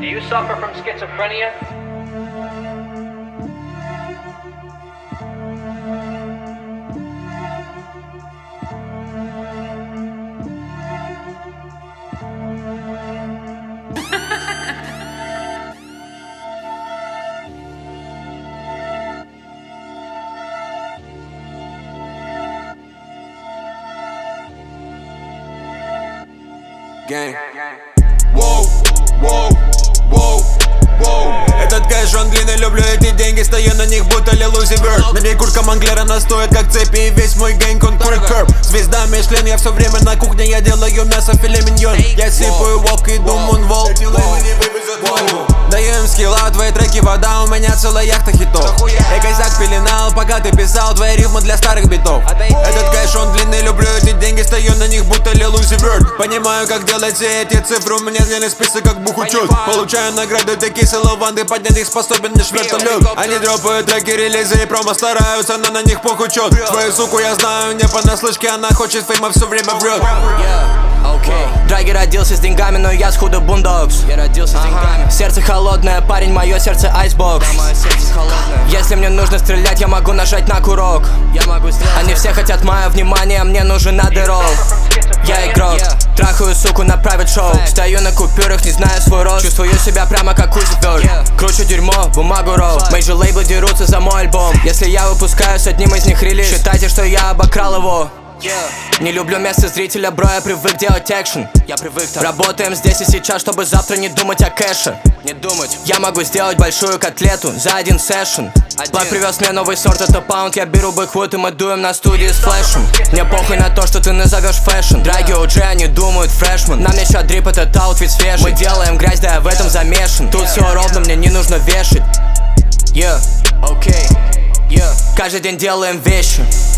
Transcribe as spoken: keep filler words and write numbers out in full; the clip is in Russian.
Do you suffer from schizophrenia? Gang. Воу, воу, воу, воу. Этот кэш, он длинный, люблю эти деньги. Стою на них, будто Лилузи Бёрд. На ней куртка Монклера, она стоит как цепи. И весь мой гэнг, он курит керб. Звезда Мишлен, я все время на кухне. Я делаю мясо, филе миньон. Я сипаю вок, иду мунвол. Эти леймы не вывезут войну. Даю им скилла, твои треки вода. У меня целая яхта хитов. Я кайзак пеленал, пока ты писал твои рифмы для старых битов. Этот кэш, он длинный, люблю эти деньги. Стою на них, будто Лилузи Бёрд. Понимаю, как делать все эти цифры. У меня длинный список, как бухучет. Получаю награды, такие лаванды. Поднять их способен лишь вертолет. Они дропают треки, релизы и промо. Стараются, но на них похуй чет. Твою суку я знаю не понаслышке. Она хочет фейма, все время врет. Okay. Драги родился с деньгами, но я схуду бундокс. Я родился с деньгами. Сердце холодное, парень, мое сердце айсбокс. Да, мое сердце холодное. Если мне нужно стрелять, я могу нажать на курок. Я могу стрелять. Они все хотят мое внимание, мне нужен адерол. Я игрок, yeah. Трахаю суку на private show. Yeah. Стою на купюрах, не знаю свой рост. Чувствую себя прямо как Узиберг. Yeah. Кручу дерьмо, бумагу ролл. Мои же лейблы дерутся за мой альбом. Если я выпускаю с одним из них релиз, считайте, что я обокрал его. Yeah. Не люблю место зрителя, бро, я привык делать экшен. Я привык так. Работаем здесь и сейчас, чтобы завтра не думать о кэше. Не думать. Я могу сделать большую котлету за один сэшн. Плак привез мне новый сорт, это паунд. Я беру бэквуд и мы дуем на студии с флешем. Мне похуй на то, что ты назовешь фэшн. Драги о джи, они думают фрешман. Нам еще дрип, этот аутфит свежий. Мы делаем грязь, да я в этом замешан. Тут все ровно, мне не нужно вешать. Yeah, окей, okay. Yeah. Каждый день делаем вещи.